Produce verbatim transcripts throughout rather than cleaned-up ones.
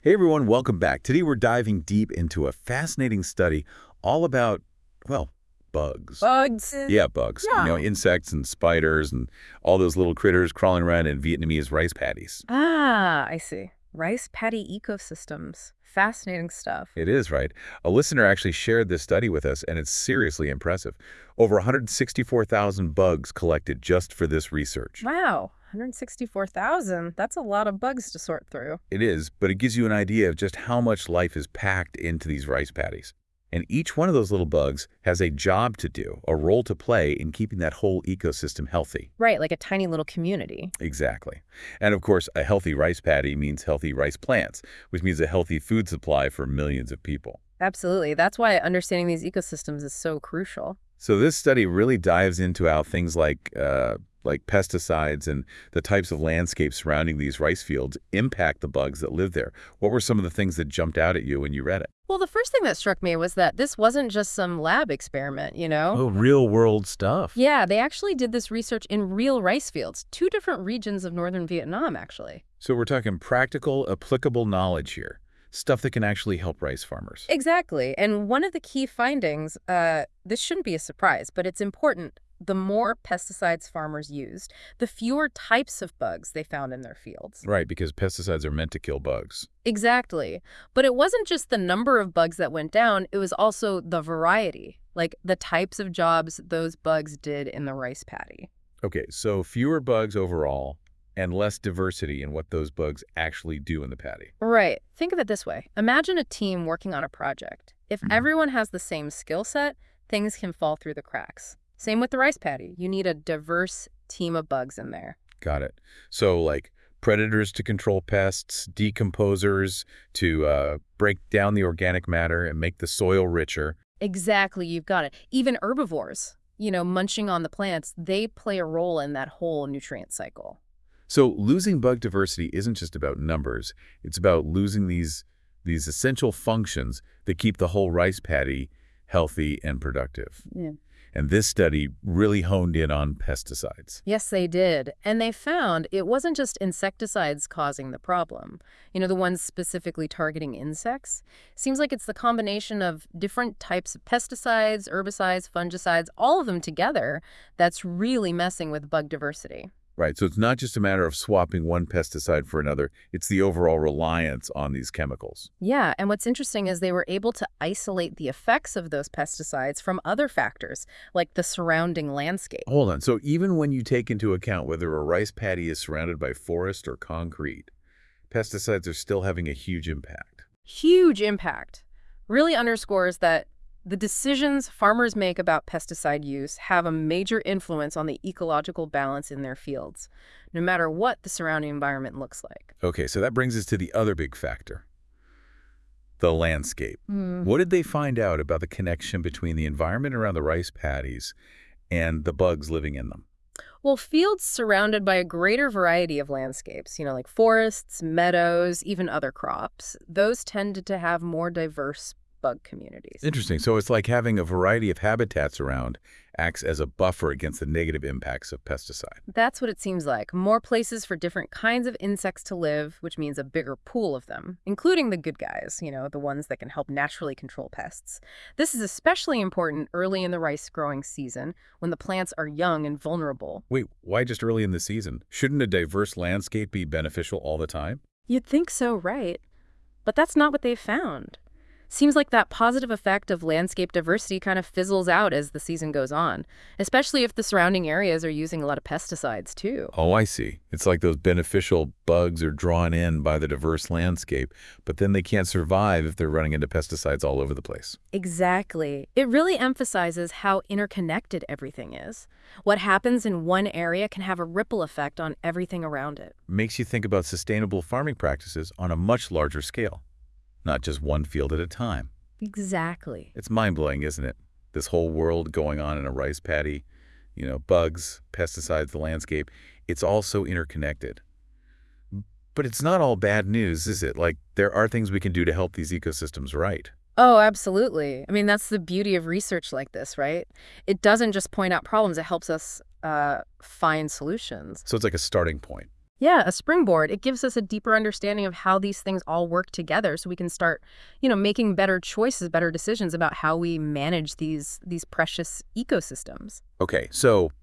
Hey everyone, welcome back. Today we're diving deep into a fascinating study all about, well, bugs. Bugs. Yeah, bugs. You know, Yeah. insects and spiders and all those little critters crawling around in Vietnamese rice paddies. Ah, I see. Rice paddy ecosystems. Fascinating stuff. It is, right? A listener actually shared this study with us, and it's seriously impressive. Over one hundred sixty-four thousand bugs collected just for this research. Wow, one hundred sixty-four thousand. That's a lot of bugs to sort through. It is, but it gives you an idea of just how much life is packed into these rice paddies. And each one of those little bugs has a job to do, a role to play in keeping that whole ecosystem healthy. Right, like a tiny little community. Exactly. And of course, a healthy rice paddy means healthy rice plants, which means a healthy food supply for millions of people. Absolutely. That's why understanding these ecosystems is so crucial. So this study really dives into how things like uh, like pesticides and the types of landscapes surrounding these rice fields impact the bugs that live there. What were some of the things that jumped out at you when you read it? Well, the first thing that struck me was that this wasn't just some lab experiment, you know? Oh, real world stuff. Yeah, they actually did this research in real rice fields, two different regions of northern Vietnam, actually. So we're talking practical, applicable knowledge here. Stuff that can actually help rice farmers. Exactly. And one of the key findings, uh, this shouldn't be a surprise, but it's important. The more pesticides farmers used, the fewer types of bugs they found in their fields. Right, because pesticides are meant to kill bugs. Exactly. But it wasn't just the number of bugs that went down, it was also the variety, like the types of jobs those bugs did in the rice paddy. Okay, so fewer bugs overall and less diversity in what those bugs actually do in the paddy. Right. Think of it this way. Imagine a team working on a project. If everyone has the same skill set, things can fall through the cracks. Same with the rice paddy. You need a diverse team of bugs in there. Got it. So like predators to control pests, decomposers to uh, break down the organic matter and make the soil richer. Exactly, you've got it. Even herbivores, you know, munching on the plants, they play a role in that whole nutrient cycle. So losing bug diversity isn't just about numbers. It's about losing these, these essential functions that keep the whole rice paddy healthy and productive. Yeah. And this study really honed in on pesticides. Yes, they did. And they found it wasn't just insecticides causing the problem. You know, the ones specifically targeting insects. Seems like it's the combination of different types of pesticides, herbicides, fungicides, all of them together that's really messing with bug diversity. Right, so it's not just a matter of swapping one pesticide for another, it's the overall reliance on these chemicals. Yeah, and what's interesting is they were able to isolate the effects of those pesticides from other factors, like the surrounding landscape. Hold on, so even when you take into account whether a rice paddy is surrounded by forest or concrete, pesticides are still having a huge impact. Huge impact. Really underscores that the decisions farmers make about pesticide use have a major influence on the ecological balance in their fields, no matter what the surrounding environment looks like. Okay, so that brings us to the other big factor, the landscape. Mm. What did they find out about the connection between the environment around the rice paddies and the bugs living in them? Well, fields surrounded by a greater variety of landscapes, you know, like forests, meadows, even other crops, those tended to have more diverse bug communities. Interesting. So it's like having a variety of habitats around acts as a buffer against the negative impacts of pesticide. That's what it seems like. More places for different kinds of insects to live, which means a bigger pool of them, including the good guys, you know, the ones that can help naturally control pests. This is especially important early in the rice growing season when the plants are young and vulnerable. Wait, why just early in the season? Shouldn't a diverse landscape be beneficial all the time? You'd think so, right? But that's not what they found. Seems like that positive effect of landscape diversity kind of fizzles out as the season goes on, especially if the surrounding areas are using a lot of pesticides, too. Oh, I see. It's like those beneficial bugs are drawn in by the diverse landscape, but then they can't survive if they're running into pesticides all over the place. Exactly. It really emphasizes how interconnected everything is. What happens in one area can have a ripple effect on everything around it. Makes you think about sustainable farming practices on a much larger scale, not just one field at a time. Exactly. It's mind-blowing, isn't it? This whole world going on in a rice paddy, you know, bugs, pesticides, the landscape, it's all so interconnected. But it's not all bad news, is it? Like, there are things we can do to help these ecosystems right. Oh, absolutely. I mean, that's the beauty of research like this, right? It doesn't just point out problems, it helps us uh, find solutions. So it's like a starting point. Yeah, a springboard. It gives us a deeper understanding of how these things all work together so we can start, you know, making better choices, better decisions about how we manage these these precious ecosystems. Okay, so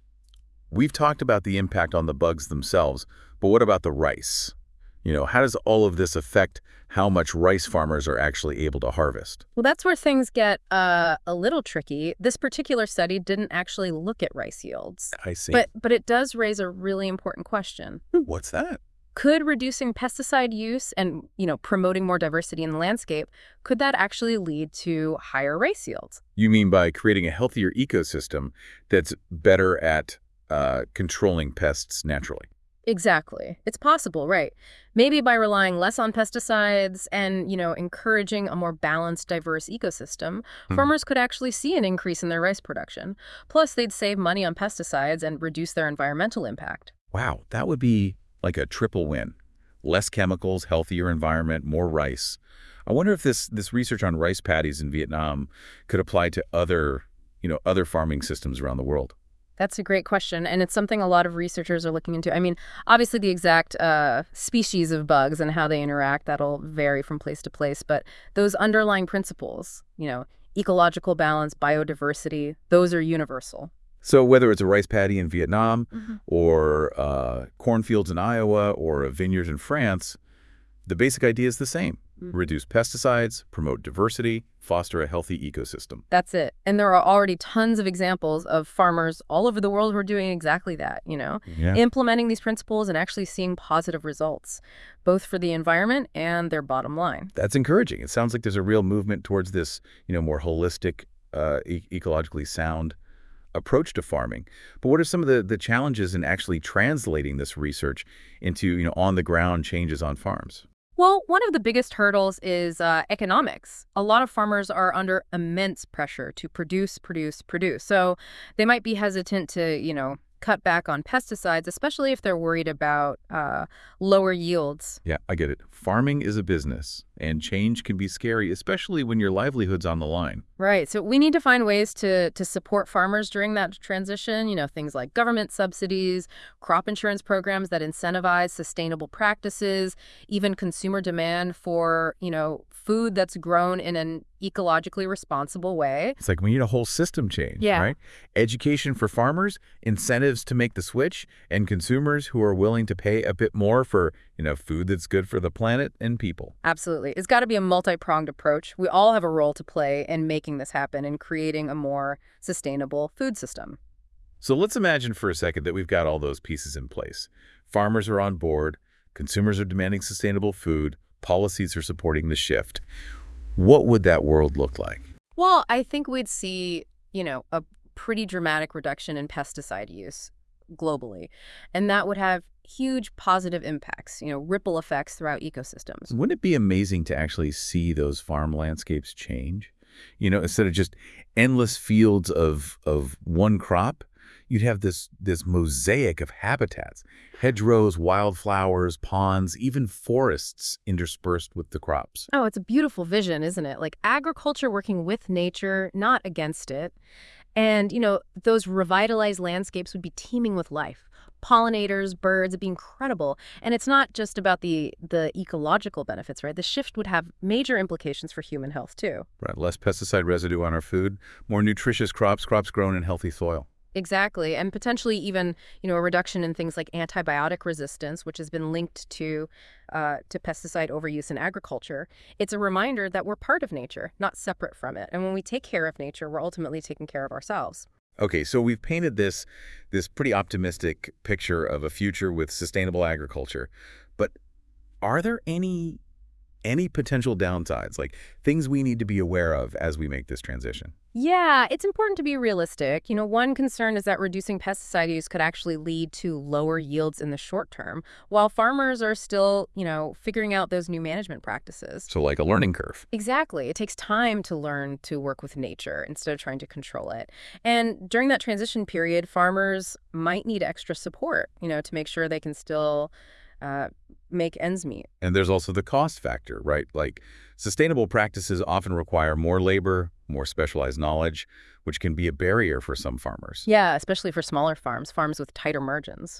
we've talked about the impact on the bugs themselves, but what about the rice? You know, how does all of this affect how much rice farmers are actually able to harvest? Well, that's where things get uh, a little tricky. This particular study didn't actually look at rice yields. I see. But but it does raise a really important question. What's that? Could reducing pesticide use and, you know, promoting more diversity in the landscape, could that actually lead to higher rice yields? You mean by creating a healthier ecosystem that's better at uh, controlling pests naturally? Exactly. It's possible, right? Maybe by relying less on pesticides and, you know, encouraging a more balanced, diverse ecosystem, Hmm. farmers could actually see an increase in their rice production. Plus, they'd save money on pesticides and reduce their environmental impact. Wow, that would be like a triple win. Less chemicals, healthier environment, more rice. I wonder if this this research on rice paddies in Vietnam could apply to other, you know, other farming systems around the world. That's a great question, and it's something a lot of researchers are looking into. I mean, obviously the exact uh, species of bugs and how they interact, that'll vary from place to place, but those underlying principles, you know, ecological balance, biodiversity, those are universal. So whether it's a rice paddy in Vietnam Mhm. or uh, cornfields in Iowa or a vineyard in France, the basic idea is the same. Mm. Reduce pesticides, promote diversity, foster a healthy ecosystem. That's it. And there are already tons of examples of farmers all over the world who are doing exactly that, you know, Yeah. implementing these principles and actually seeing positive results, both for the environment and their bottom line. That's encouraging. It sounds like there's a real movement towards this, you know, more holistic, uh, e ecologically sound approach to farming. But what are some of the, the challenges in actually translating this research into, you know, on-the-ground changes on farms? Well, one of the biggest hurdles is uh, economics. A lot of farmers are under immense pressure to produce, produce, produce. So they might be hesitant to, you know, cut back on pesticides, especially if they're worried about uh, lower yields. Yeah, I get it. Farming is a business, and change can be scary, especially when your livelihood's on the line. Right. So we need to find ways to to support farmers during that transition, you know, things like government subsidies, crop insurance programs that incentivize sustainable practices, even consumer demand for, you know, food that's grown in an ecologically responsible way. It's like we need a whole system change, Yeah. right? Education for farmers, incentives to make the switch, and consumers who are willing to pay a bit more for, you know, food that's good for the planet and people. Absolutely. It's got to be a multi-pronged approach. We all have a role to play in making this happen and creating a more sustainable food system. So let's imagine for a second that we've got all those pieces in place. Farmers are on board, consumers are demanding sustainable food, policies are supporting the shift. What would that world look like? Well, I think we'd see, you know, a pretty dramatic reduction in pesticide use globally, and that would have huge positive impacts, you know, ripple effects throughout ecosystems. Wouldn't it be amazing to actually see those farm landscapes change? You know, instead of just endless fields of of one crop, you'd have this this mosaic of habitats, hedgerows, wildflowers, ponds, even forests interspersed with the crops. Oh, it's a beautiful vision, isn't it? Like agriculture working with nature, not against it. And, you know, those revitalized landscapes would be teeming with life. Pollinators, birds, it'd be incredible. And it's not just about the the ecological benefits, right? The shift would have major implications for human health, too. Right, less pesticide residue on our food, more nutritious crops, crops grown in healthy soil. Exactly. And potentially even, you know, a reduction in things like antibiotic resistance, which has been linked to uh, to pesticide overuse in agriculture. It's a reminder that we're part of nature, not separate from it. And when we take care of nature, we're ultimately taking care of ourselves. Okay, so we've painted this this pretty optimistic picture of a future with sustainable agriculture, but are there any any potential downsides, like things we need to be aware of as we make this transition? Yeah, it's important to be realistic. You know, one concern is that reducing pesticide use could actually lead to lower yields in the short term, while farmers are still, you know, figuring out those new management practices. So like a learning curve. Exactly. It takes time to learn to work with nature instead of trying to control it. And during that transition period, farmers might need extra support, you know, to make sure they can still uh, make ends meet. And there's also the cost factor, right? Like sustainable practices often require more labor, more specialized knowledge, which can be a barrier for some farmers. Yeah, especially for smaller farms, farms with tighter margins.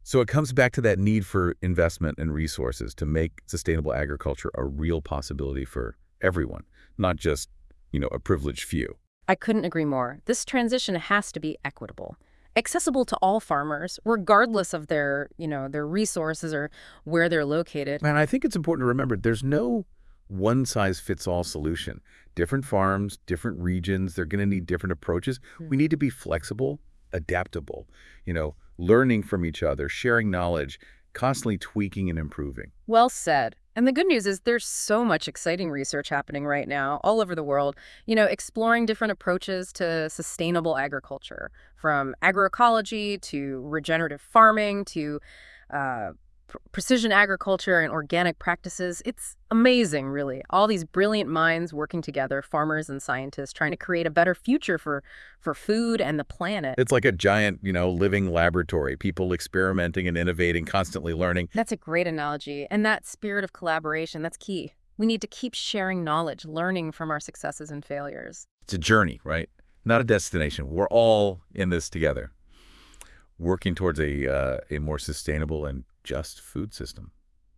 So it comes back to that need for investment and resources to make sustainable agriculture a real possibility for everyone, not just, you know, a privileged few. I couldn't agree more. This transition has to be equitable, accessible to all farmers, regardless of their, you know, their resources or where they're located. And I think it's important to remember there's no one-size-fits-all solution. Different farms, different regions, they're going to need different approaches. Hmm. We need to be flexible, adaptable, you know, learning from each other, sharing knowledge, constantly tweaking and improving. Well said. And the good news is there's so much exciting research happening right now all over the world, you know, exploring different approaches to sustainable agriculture, from agroecology to regenerative farming to uh, pr precision agriculture and organic practices. It's amazing, really. All these brilliant minds working together, farmers and scientists, trying to create a better future for, for food and the planet. It's like a giant, you know, living laboratory, people experimenting and innovating, constantly learning. That's a great analogy. And that spirit of collaboration, that's key. We need to keep sharing knowledge, learning from our successes and failures. It's a journey, right? Not a destination. We're all in this together, working towards a, uh, a more sustainable and just food system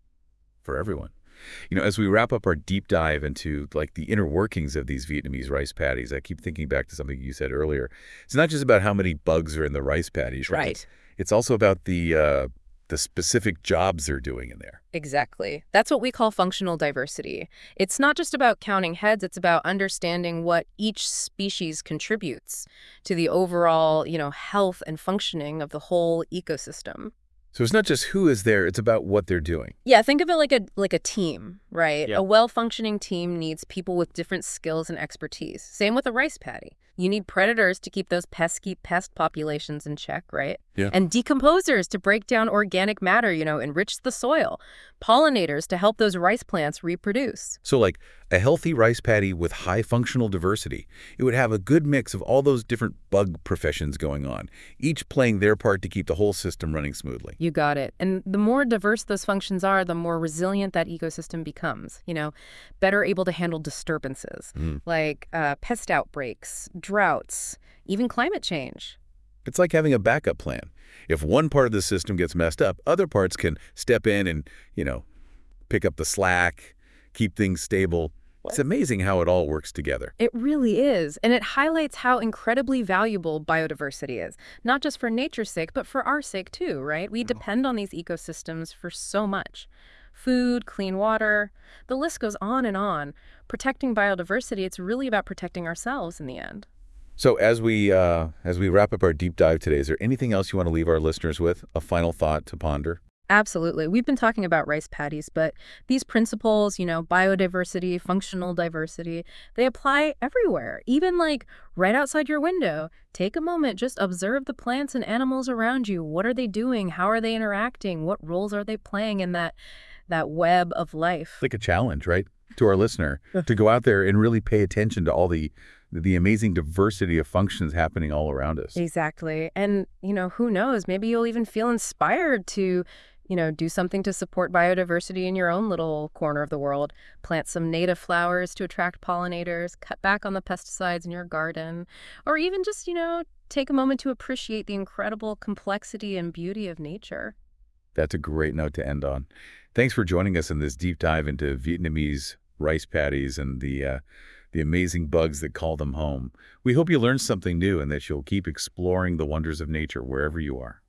for everyone. You know, as we wrap up our deep dive into like the inner workings of these Vietnamese rice paddies, I keep thinking back to something you said earlier. It's not just about how many bugs are in the rice paddies, right? Right. It's also about the uh, the specific jobs they're doing in there. Exactly. That's what we call functional diversity. It's not just about counting heads, it's about understanding what each species contributes to the overall, you know, health and functioning of the whole ecosystem. So it's not just who is there, it's about what they're doing. Yeah, think of it like a like a team, right? Yeah. A well-functioning team needs people with different skills and expertise. Same with a rice paddy. You need predators to keep those pesky pest populations in check, right? Yeah. And decomposers to break down organic matter, you know, enrich the soil. Pollinators to help those rice plants reproduce. So like a healthy rice paddy with high functional diversity, it would have a good mix of all those different bug professions going on, each playing their part to keep the whole system running smoothly. You got it. And the more diverse those functions are, the more resilient that ecosystem becomes, you know, better able to handle disturbances Mm. like uh, pest outbreaks, droughts, even climate change. It's like having a backup plan. If one part of the system gets messed up, other parts can step in and, you know, pick up the slack, keep things stable. It's amazing how it all works together. It really is. And it highlights how incredibly valuable biodiversity is, not just for nature's sake, but for our sake too, right? We depend on these ecosystems for so much. Food, clean water, the list goes on and on. Protecting biodiversity, it's really about protecting ourselves in the end. So as we uh, as we wrap up our deep dive today, is there anything else you want to leave our listeners with? A final thought to ponder? Absolutely. We've been talking about rice paddies, but these principles, you know, biodiversity, functional diversity, they apply everywhere, even like right outside your window. Take a moment, just observe the plants and animals around you. What are they doing? How are they interacting? What roles are they playing in that that web of life? Like a challenge, right, to our listener to go out there and really pay attention to all the the amazing diversity of functions happening all around us. Exactly. And, you know, who knows, maybe you'll even feel inspired to, you know, do something to support biodiversity in your own little corner of the world. Plant some native flowers to attract pollinators, cut back on the pesticides in your garden, or even just, you know, take a moment to appreciate the incredible complexity and beauty of nature. That's a great note to end on. Thanks for joining us in this deep dive into Vietnamese rice paddies and the uh, the amazing bugs that call them home. We hope you learned something new and that you'll keep exploring the wonders of nature wherever you are.